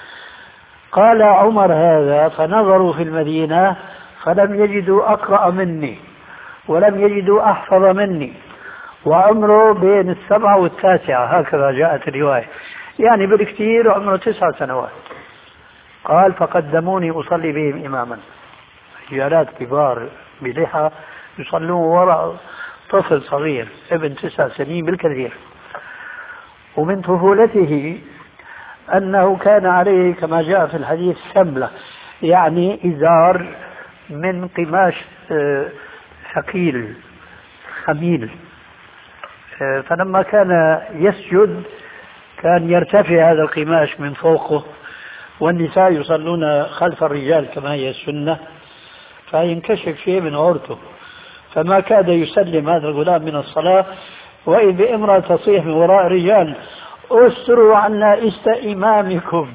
قال عمر هذا فنظروا في المدينة فلم يجدوا أقرأ مني ولم يجدوا أحفظ مني، وعمره بين 7 و9 هكذا جاءت الرواية، يعني بالكثير عمره 9 سنوات. قال فقدموني أصلي بهم إماما، رجالات كبار بلحى يصلون وراء طفل صغير ابن 9 سنين بالكثير. ومن طفولته أنه كان عليه كما جاء في الحديث سملة، يعني إزار من قماش ثقيل خميل، فلما كان يسجد كان يرتفع هذا القماش من فوقه، والنساء يصلون خلف الرجال كما هي السنة، فينكشف شيء من عورته، فما كاد يسلم هذا الغلام من الصلاة وإذ بامرأة تصيح من وراء الرجال: استروا عنا است إمامكم.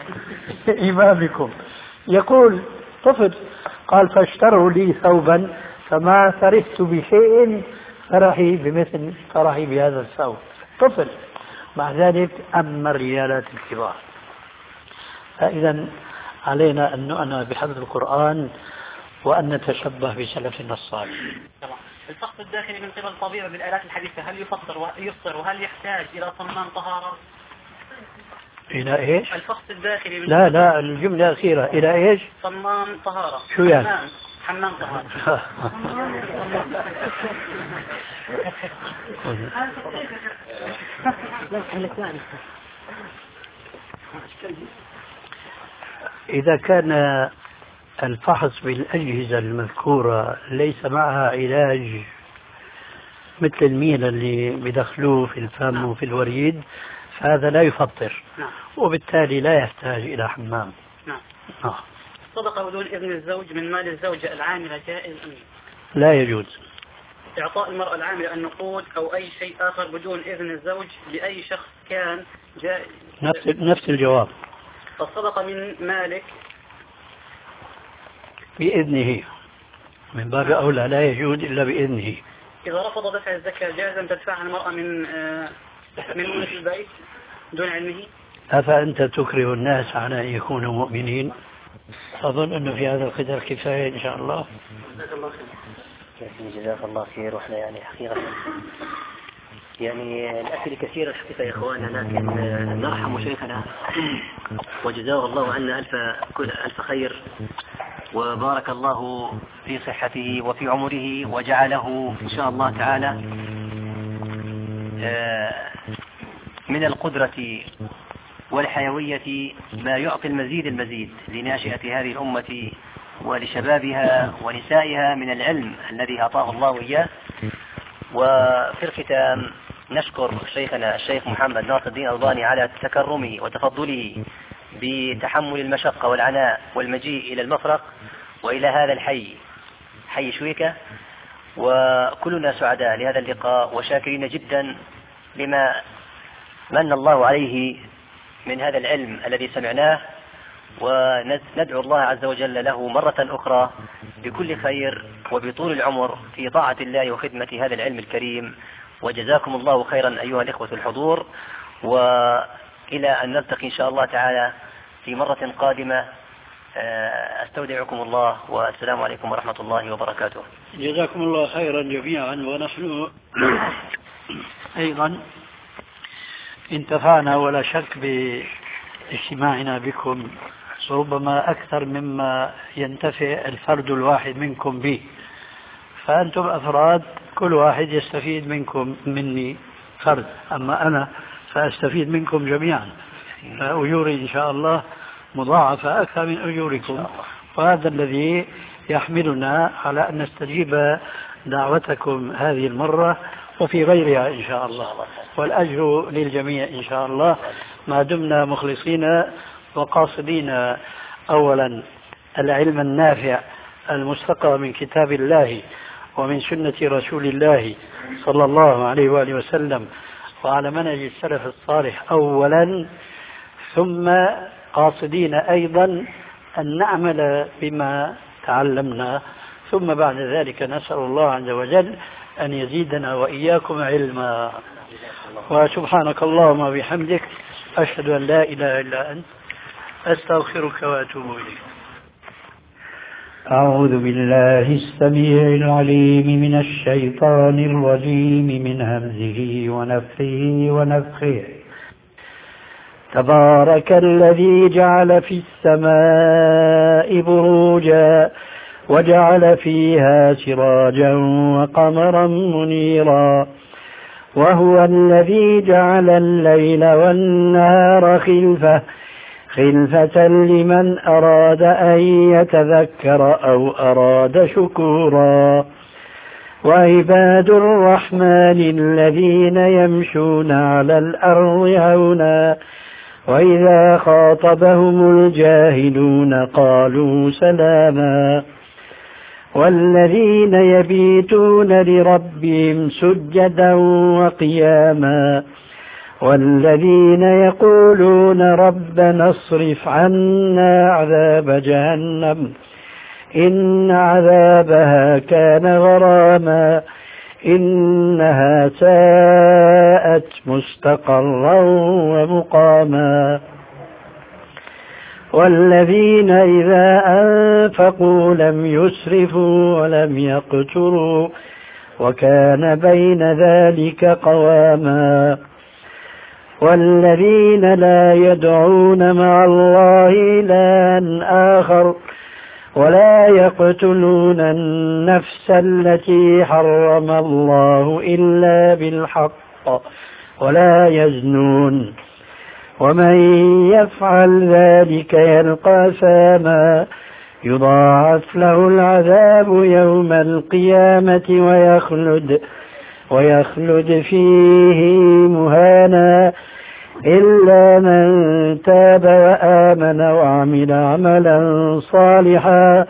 إمامكم يقول طفل. قال فاشتروا لي ثوبا فما فرحت بشيء فرحي بمثل فرحي بهذا الثوب. طفل، مع ذلك أما الرجالات الكبار. فإذا علينا أن نؤمن بحفظ القرآن وأن نتشبه بسلفنا الصالح. الفحص الداخلي من قبل الطبيب بالآلات الحديثة هل يفطر وهل يحتاج إلى صمام طهارة؟ إلى إيش؟ الفحص الداخلي لا الجملة الأخيرة إلى إيش؟ صمام طهارة. شو يعني؟ حمام طهارة. إذا كان الفحص بالأجهزة المذكورة ليس معها علاج مثل الميل اللي بدخلوه في الفم وفي الوريد، فهذا لا يفطر، وبالتالي لا يحتاج إلى حمام. صدقة بدون إذن الزوج من مال الزوجة العاملة جائز أم لا يجوز؟ إعطاء المرأة العاملة النقود أو أي شيء آخر بدون إذن الزوج لأي شخص كان جائز؟ نفس الجواب. الصدقة من مالك بإذنه من باب أولى، لا يجوز إلا بإذنه. إذا رفض دفع الزكاة جائز أن تدفعها المرأة من مولى البيت دون علمه؟ أفأنت تكره الناس على أن يكونوا مؤمنين؟ أظن أنه في هذا القدر كفاية إن شاء الله. جزاك الله خير. وإحنا يعني حقيقة يعني الأسئلة كثيرة الحقيقة يا إخوانا، لكن نرحم شيخنا وجزاه الله عنا ألف خير، وبارك الله في صحته وفي عمره، وجعله إن شاء الله تعالى من القدرة والحيوية ما يعطي المزيد لناشئة هذه الأمة ولشبابها ونسائها من العلم الذي أعطاه الله إياه. وفي الختام نشكر شيخنا الشيخ محمد ناصر الدين الألباني على تكرمه وتفضله بتحمل المشقة والعناء والمجيء إلى المفرق وإلى هذا حي شويكة، وكلنا سعداء لهذا اللقاء وشاكرين جدا لما من الله عليه من هذا العلم الذي سمعناه، وندعو الله عز وجل له مرة أخرى بكل خير وبطول العمر في طاعة الله وخدمة هذا العلم الكريم. وجزاكم الله خيرا أيها الإخوة الحضور، وإلى أن نلتقي إن شاء الله تعالى في مرة قادمة. أستودعكم الله والسلام عليكم ورحمة الله وبركاته. جزاكم الله خيرا جميعا، ونحن أيضا انتفعنا ولا شك باجتماعنا بكم، ربما أكثر مما ينتفع الفرد الواحد منكم به، فأنتم أفراد كل واحد يستفيد منكم مني فرد، أما أنا فأستفيد منكم جميعا، فأجوري إن شاء الله مضاعفة أكثر من أجوركم، وهذا الذي يحملنا على أن نستجيب دعوتكم هذه المرة وفي غيرها إن شاء الله، والأجر للجميع إن شاء الله ما دمنا مخلصين وقاصدين أولا العلم النافع المستقى من كتاب الله ومن سنة رسول الله صلى الله عليه وآله وسلم وعلى منهج السلف الصالح أولا، ثم قاصدين أيضا أن نعمل بما تعلمنا، ثم بعد ذلك نسأل الله عز وجل أن يزيدنا وإياكم علما. وسبحانك اللهم وبحمدك أشهد أن لا إله إلا أنت أستغفرك وأتوب إليك. أعوذ بالله السميع العليم من الشيطان الرجيم من همزه ونفخه ونفخه. تبارك الذي جعل في السماء بروجا وجعل فيها سراجا وقمرا منيرا، وهو الذي جعل الليل والنهار خلفة لمن أراد أن يتذكر أو أراد شكورا. وعباد الرحمن الذين يمشون على الأرض هونا وإذا خاطبهم الجاهلون قالوا سلاما. والذين يبيتون لربهم سجدا وقياما، والذين يقولون ربنا اصرف عنا عذاب جهنم إن عذابها كان غراما إنها ساءت مستقرا ومقاما. والذين إذا أنفقوا لم يسرفوا ولم يقتروا وكان بين ذلك قواما. والذين لا يدعون مع الله إلها آخر ولا يقتلون النفس التي حرم الله إلا بالحق ولا يزنون ومن يفعل ذلك يلقى ثاما يضاعف له العذاب يوم القيامة ويخلد فيه مهانا إلا من تاب وآمن وعمل عملا صالحا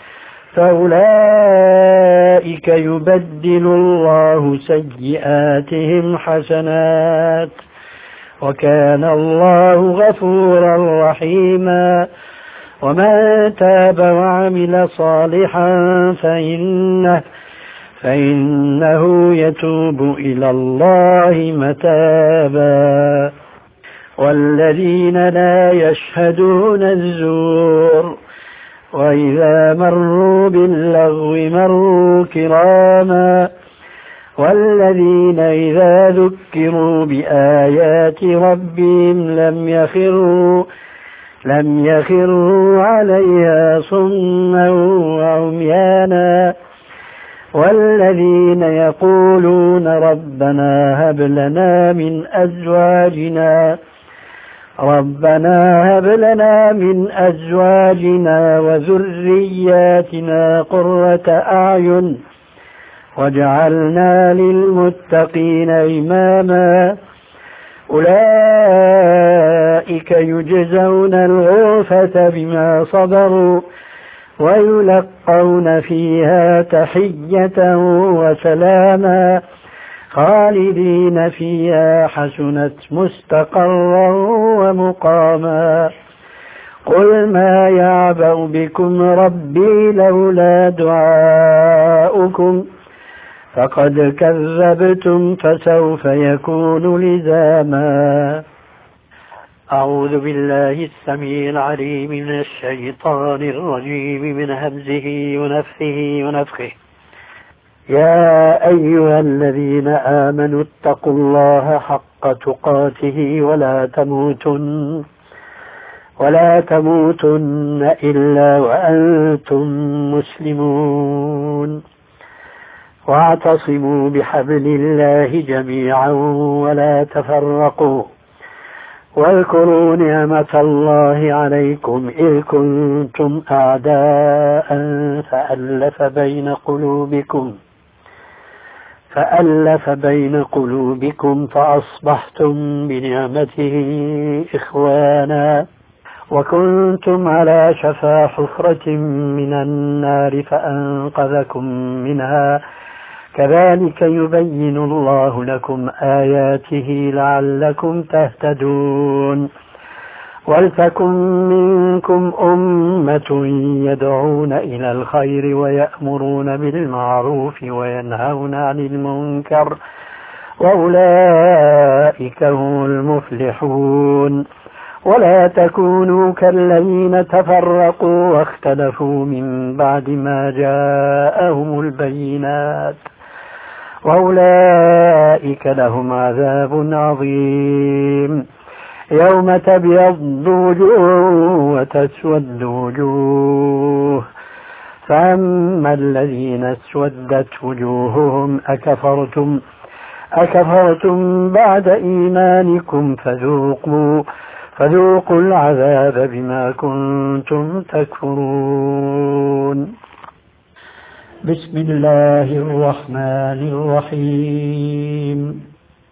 فأولئك يبدل الله سيئاتهم حسنات وكان الله غفورا رحيما. ومن تاب وعمل صالحا فإنه يتوب إلى الله متابا. والذين لا يشهدون الزور وإذا مروا باللغو مروا كراما. والذين إذا ذكروا بآيات ربهم لم يخروا عليها صما وعميانا. والذين يقولون ربنا هب لنا من أزواجنا ربنا هب لنا من أزواجنا وذرياتنا قرة أعين واجعلنا للمتقين إماما أولئك يجزون الغرفة بما صبروا ويلقون فيها تحية وسلاما خالدين فيها حسنت مستقرا ومقاما قل ما يعبأ بكم ربي لولا دعاؤكم فقد كذبتم فسوف يكون لزاما. أعوذ بالله السميع العليم من الشيطان الرجيم من همزه ونفثه ونفخه. يا أيها الذين آمنوا اتقوا الله حق تقاته ولا تموتن إلا وأنتم مسلمون واعتصموا بحبل الله جميعا ولا تفرقوا واذكروا نعمة الله عليكم إذ كنتم أعداء فألف بين قلوبكم فأصبحتم بنعمته إخوانا وكنتم على شفا حفرة من النار فأنقذكم منها كذلك يبين الله لكم آياته لعلكم تهتدون. ولتكن منكم أمة يدعون إلى الخير ويأمرون بالمعروف وينهون عن المنكر وأولئك هم المفلحون. ولا تكونوا كالذين تفرقوا واختلفوا من بعد ما جاءهم البينات وأولئك لهم عذاب عظيم. يوم تبيض وجوه وتسود وجوه فأما الذين اسودت وجوههم أكفرتم بعد إيمانكم فذوقوا العذاب بما كنتم تكفرون. بسم الله الرحمن الرحيم.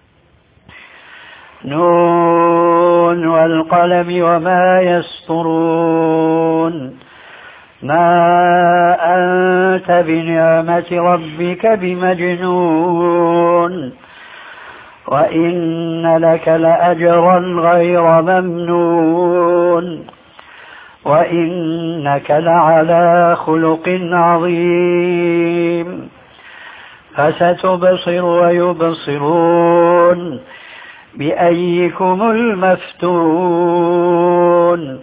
نون والقلم وما يسطرون. ما أنت بنعمة ربك بمجنون وإن لك لأجرا غير ممنون وإنك لعلى خلق عظيم. فستبصر ويبصرون بأيكم المفتون.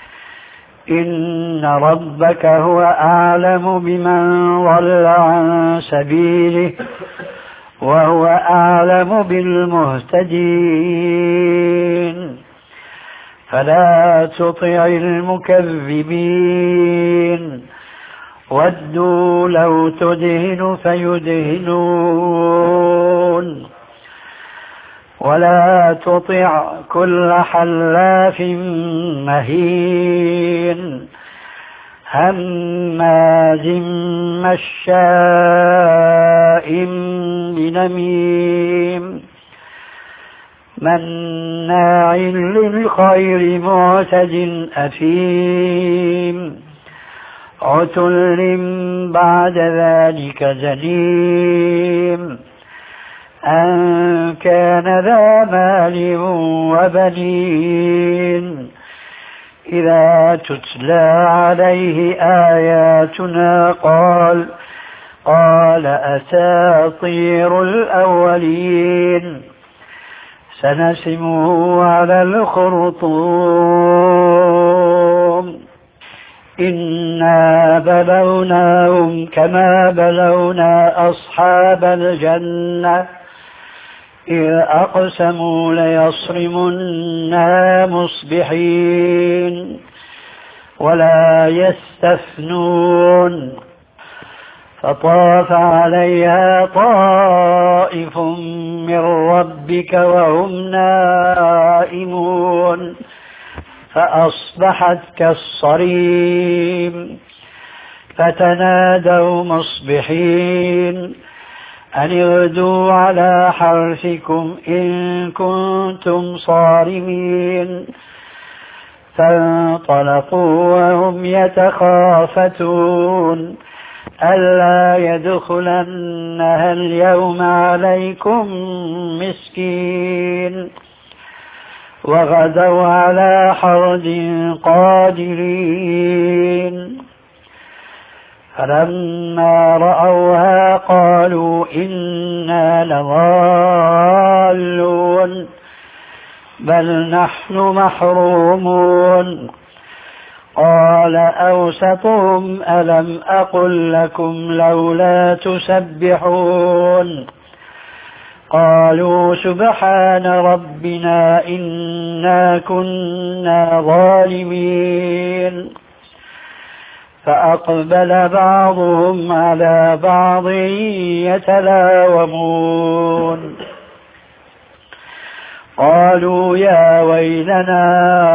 إن ربك هو أعلم بمن ضل عن سبيله وهو أعلم بالمهتدين. فلا تطع المكذبين ودوا لو تدهن فيدهنون ولا تطع كل حلاف مهين هماز مشاء بنميم مناع للخير معتد أثيم عتل بعد ذلك زنيم أن كان ذا مال وبنين إذا تتلى عليه آياتنا قال أساطير الأولين سنسمه على الخرطوم إنا بلوناهم كما بلونا أصحاب الجنة إذ أقسموا ليصرمنها مصبحين ولا يستثنون فطاف عليها طائف من ربك وهم نائمون فأصبحت كالصريم فتنادوا مصبحين أن اغدوا على حرثكم إن كنتم صارمين فانطلقوا وهم يتخافتون ألا يدخلنها اليوم عليكم مسكين وغدوا على حرد قادرين فلما رأوها قالوا إنا لضالون بل نحن محرومون قال أوسطهم ألم أقل لكم لولا تسبحون قالوا سبحان ربنا إنا كنا ظالمين فأقبل بعضهم على بعض يتلاومون قالوا يا ويلنا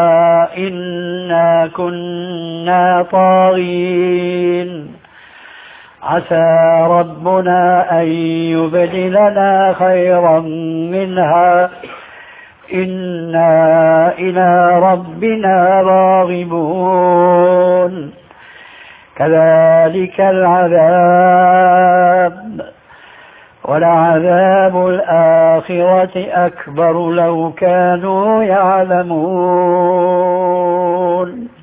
إنا كنا طاغين عسى ربنا أن يبدلنا خيرا منها إنا إلى ربنا راغبون كذلك العذاب ولعذاب الآخرة أكبر لو كانوا يعلمون.